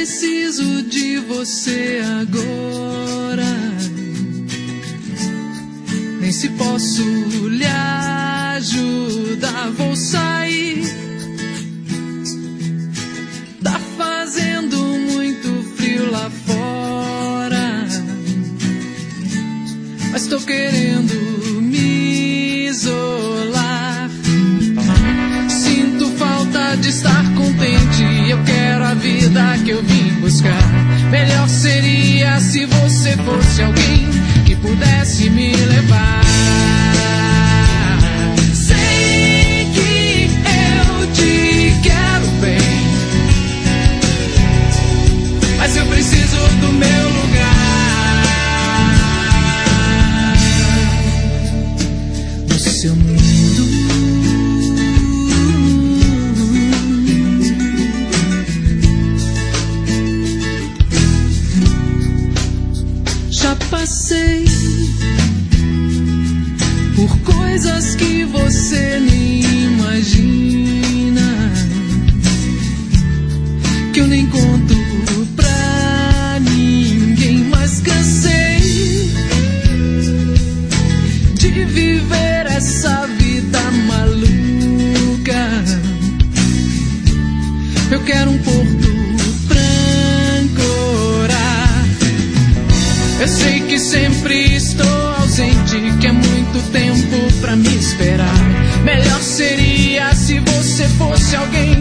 preciso de você agora. Nem se posso lhe ajudar, vou sair. Tá fazendo muito frio lá fora, mas tô querendo me isolar. Sinto falta de estar contente, eu quero a vida que eu vim buscar. Melhor seria se você fosse alguém que pudesse me levar. Sei que eu te quero bem, mas eu preciso do meu lugar no seu mundo. Já passei por coisas que você nem imagina, que eu nem conto pra ninguém, mas cansei de viver essa vida maluca. Eu quero um porto pra ancorar. Eu sei que sempre estou ausente, que é muito tempo pra me esperar. Melhor seria se você fosse alguém